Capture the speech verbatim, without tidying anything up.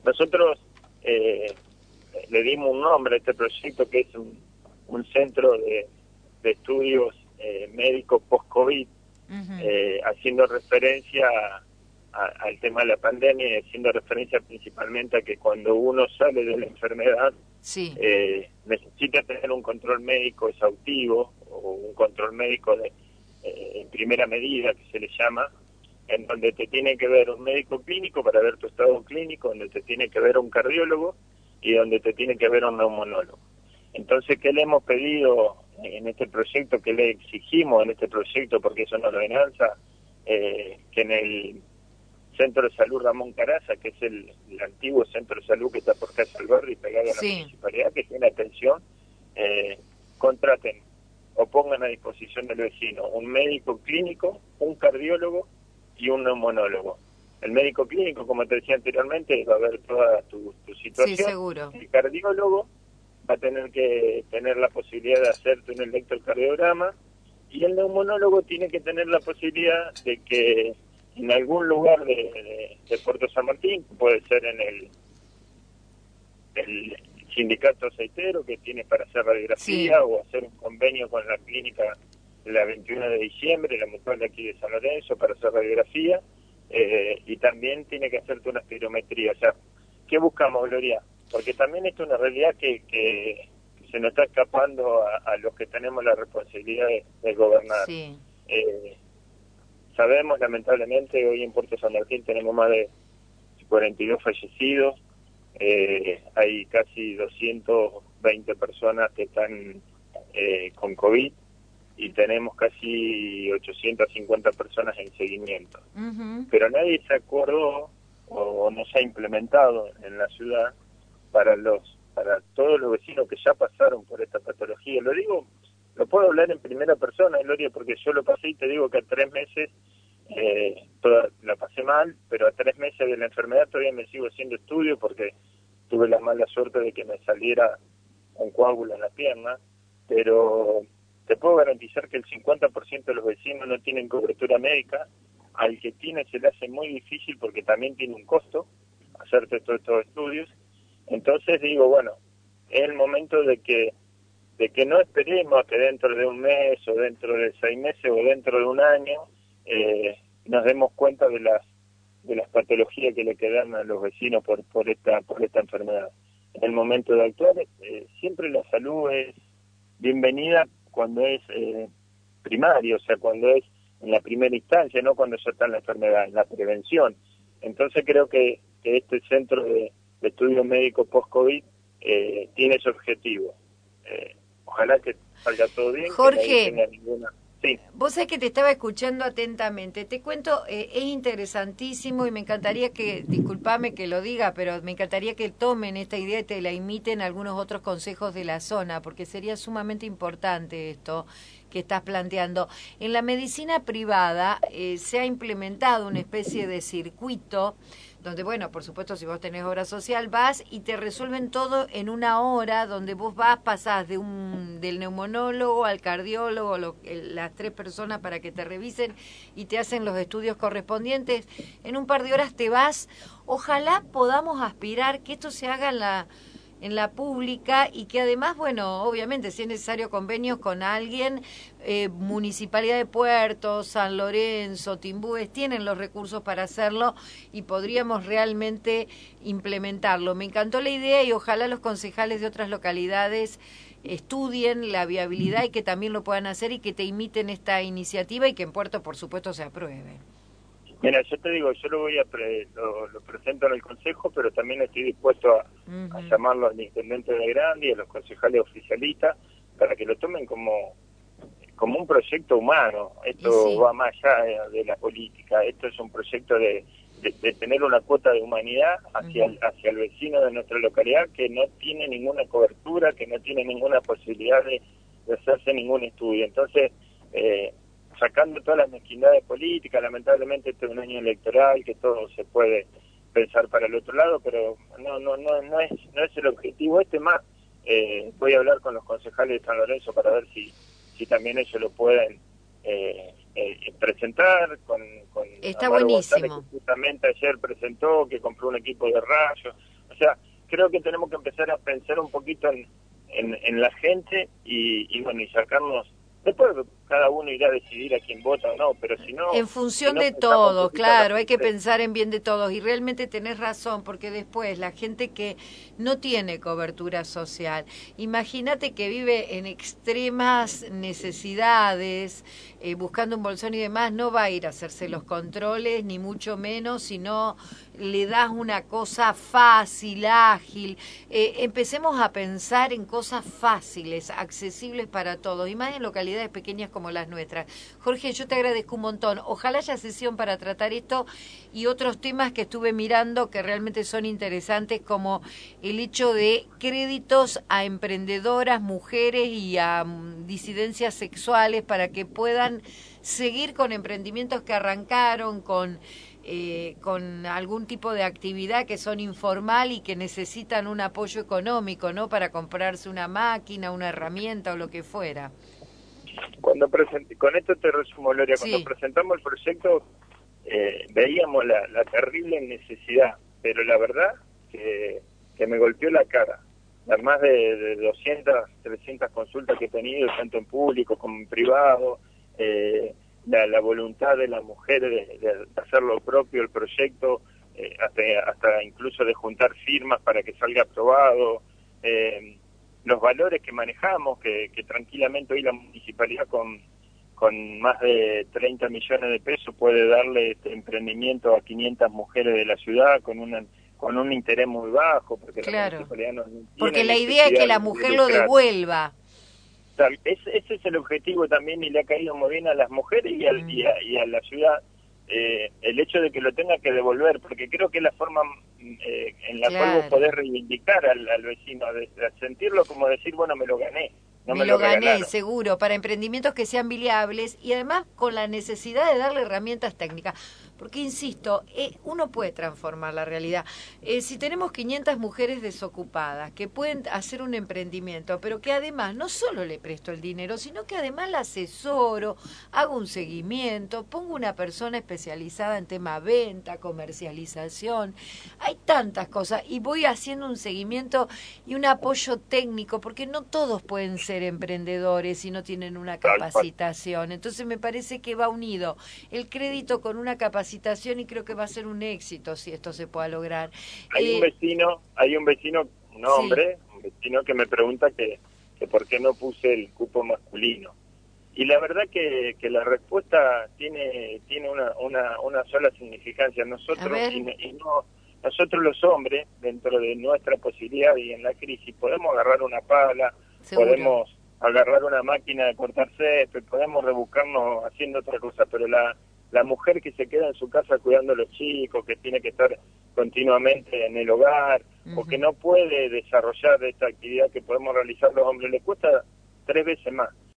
Nosotros eh, le dimos un nombre a este proyecto, que es un, un centro de, de estudios eh, médicos post-COVID, uh-huh. eh, haciendo referencia a, a, al tema de la pandemia y haciendo referencia principalmente a que cuando uno sale de la enfermedad, sí. eh, necesita tener un control médico exhaustivo o un control médico de eh, en primera medida, que se le llama, en donde te tiene que ver un médico clínico para ver tu estado clínico, donde te tiene que ver un cardiólogo y donde te tiene que ver un neumonólogo. Entonces, ¿qué le hemos pedido en este proyecto? ¿Qué le exigimos en este proyecto? Porque es una ordenanza, eh, que en el Centro de Salud Ramón Caraza, que es el, el antiguo Centro de Salud que está por Casa Alberdi, pegado a la sí. municipalidad, que tiene atención, eh, contraten o pongan a disposición del vecino un médico clínico, un cardiólogo y un neumonólogo. El médico clínico, como te decía anteriormente, va a ver toda tu, tu situación. Sí, seguro. El cardiólogo va a tener que tener la posibilidad de hacerte un electrocardiograma, y el neumonólogo tiene que tener la posibilidad de que en algún lugar de, de, de Puerto San Martín, puede ser en el, el sindicato aceitero que tiene para hacer radiografía, sí. o hacer un convenio con la clínica la veintiuno de diciembre, la mutual de aquí de San Lorenzo, para hacer radiografía, eh, y también tiene que hacerte una espirometría. O sea, ¿qué buscamos, Gloria? Porque también esto es una realidad que, que se nos está escapando a, a los que tenemos la responsabilidad de, de gobernar. Sí. Eh, sabemos, lamentablemente, hoy en Puerto San Martín tenemos más de cuarenta y dos fallecidos, eh, hay casi doscientas veinte personas que están eh, con COVID, y tenemos casi ochocientas cincuenta personas en seguimiento. Uh-huh. Pero nadie se acordó o no se ha implementado en la ciudad para los para todos los vecinos que ya pasaron por esta patología. Lo digo, lo puedo hablar en primera persona, Gloria, porque yo lo pasé y te digo que a tres meses eh, toda, la pasé mal, pero a tres meses de la enfermedad todavía me sigo haciendo estudios porque tuve la mala suerte de que me saliera un coágulo en la pierna, pero te puedo garantizar que el cincuenta por ciento de los vecinos no tienen cobertura médica. Al que tiene se le hace muy difícil porque también tiene un costo hacerte todos estos estudios. Entonces digo, bueno, es el momento de que de que no esperemos a que dentro de un mes o dentro de seis meses o dentro de un año eh, nos demos cuenta de las de las patologías que le quedan a los vecinos por por esta por esta enfermedad. En el momento de actuar, eh, siempre la salud es bienvenida cuando es eh, primario, o sea, cuando es en la primera instancia, no cuando ya está en la enfermedad, en la prevención. Entonces creo que, que este centro de, de estudios médicos post-COVID eh, tiene ese objetivo. Eh, ojalá que salga todo bien, Jorge, que no tenga ninguna... Sí. Vos sabés que te estaba escuchando atentamente. Te cuento, eh, es interesantísimo y me encantaría que, discúlpame que lo diga, pero me encantaría que tomen esta idea y te la imiten algunos otros consejos de la zona, porque sería sumamente importante esto que estás planteando. En la medicina privada eh, se ha implementado una especie de circuito donde, bueno, por supuesto, si vos tenés obra social, vas y te resuelven todo en una hora, donde vos vas, pasás de un del neumonólogo al cardiólogo, lo, el, las tres personas para que te revisen y te hacen los estudios correspondientes. En un par de horas te vas. Ojalá podamos aspirar que esto se haga en la en la pública y que además, bueno, obviamente si es necesario convenios con alguien, eh, Municipalidad de Puerto, San Lorenzo, Timbúes, tienen los recursos para hacerlo y podríamos realmente implementarlo. Me encantó la idea y ojalá los concejales de otras localidades estudien la viabilidad y que también lo puedan hacer y que te imiten esta iniciativa y que en Puerto, por supuesto, se apruebe. Mira, yo te digo, yo lo voy a pre, lo, lo presento en el Consejo, pero también estoy dispuesto a, uh-huh. a llamarlo al Intendente de Grande y a los concejales oficialistas para que lo tomen como, como un proyecto humano. Esto sí. va más allá de, de la política, esto es un proyecto de, de, de tener una cuota de humanidad hacia, uh-huh. el, hacia el vecino de nuestra localidad que no tiene ninguna cobertura, que no tiene ninguna posibilidad de, de hacerse ningún estudio. Entonces, eh, sacando todas las mezquindades políticas, lamentablemente este es un año electoral, que todo se puede pensar para el otro lado, pero no no no no es no es el objetivo este más. Eh, voy a hablar con los concejales de San Lorenzo para ver si si también ellos lo pueden eh, eh, presentar con, con Está Amaro buenísimo. González, que justamente ayer presentó que compró un equipo de rayos. sea, creo que tenemos que empezar a pensar un poquito en, en, en la gente y, y bueno, y sacarnos. Después cada uno irá a decidir a quién vota o no, pero si no... En función si no de pensamos un todos, poquito a la claro, hay que gente, pensar en bien de todos y realmente tenés razón, porque después la gente que no tiene cobertura social, imagínate que vive en extremas necesidades, eh, buscando un bolsón y demás, no va a ir a hacerse los controles, ni mucho menos, sino le das una cosa fácil, ágil. Eh, empecemos a pensar en cosas fáciles, accesibles para todos, y más en localidades pequeñas como las nuestras. Jorge, yo te agradezco un montón. Ojalá haya sesión para tratar esto y otros temas que estuve mirando que realmente son interesantes, como el hecho de créditos a emprendedoras, mujeres y a um, disidencias sexuales para que puedan seguir con emprendimientos que arrancaron, con eh, con algún tipo de actividad que son informal y que necesitan un apoyo económico, ¿no? Para comprarse una máquina, una herramienta o lo que fuera. Cuando presenté, con esto te resumo, Gloria, Sí. cuando presentamos el proyecto eh, veíamos la, la terrible necesidad, pero la verdad que, que me golpeó la cara. Las más de, de doscientas, trescientas consultas que he tenido, tanto en público como en privado, eh, la, la voluntad de las mujeres de, de hacer lo propio, el proyecto, eh, hasta, hasta incluso de juntar firmas para que salga aprobado, eh, los valores que manejamos, que, que tranquilamente hoy la municipalidad con, con más de treinta millones de pesos puede darle este emprendimiento a quinientas mujeres de la ciudad con una con un interés muy bajo, porque Claro. la municipalidad no tiene porque la idea es que la mujer lo devuelva. Ese, ese es el objetivo también y le ha caído muy bien a las mujeres y, al, mm. y, a, y a la ciudad eh, el hecho de que lo tenga que devolver, porque creo que es la forma eh, en la claro. cual vos podés reivindicar al, al vecino, de, de sentirlo como decir, bueno, me lo gané. No me, me lo, lo gané, regalaron. seguro, para emprendimientos que sean viables y además con la necesidad de darle herramientas técnicas. Porque, insisto, eh, uno puede transformar la realidad. Eh, si tenemos quinientas mujeres desocupadas que pueden hacer un emprendimiento, pero que además no solo le presto el dinero, sino que además la asesoro, hago un seguimiento, pongo una persona especializada en tema venta, comercialización, hay tantas cosas y voy haciendo un seguimiento y un apoyo técnico, porque no todos pueden ser emprendedores si no tienen una capacitación. Entonces me parece que va unido el crédito con una capacitación y creo que va a ser un éxito si esto se pueda lograr. Hay eh, un vecino, hay un vecino, un hombre, sí. un vecino que me pregunta que, que por qué no puse el cupo masculino. Y la verdad que, que la respuesta tiene tiene una, una, una sola significancia. Nosotros y, y no nosotros los hombres, dentro de nuestra posibilidad y en la crisis, podemos agarrar una pala, ¿seguro? Podemos agarrar una máquina de cortar césped, podemos rebuscarnos haciendo otra cosa, pero la la mujer que se queda en su casa cuidando a los chicos, que tiene que estar continuamente en el hogar, uh-huh. o que no puede desarrollar esta actividad que podemos realizar los hombres, le cuesta tres veces más.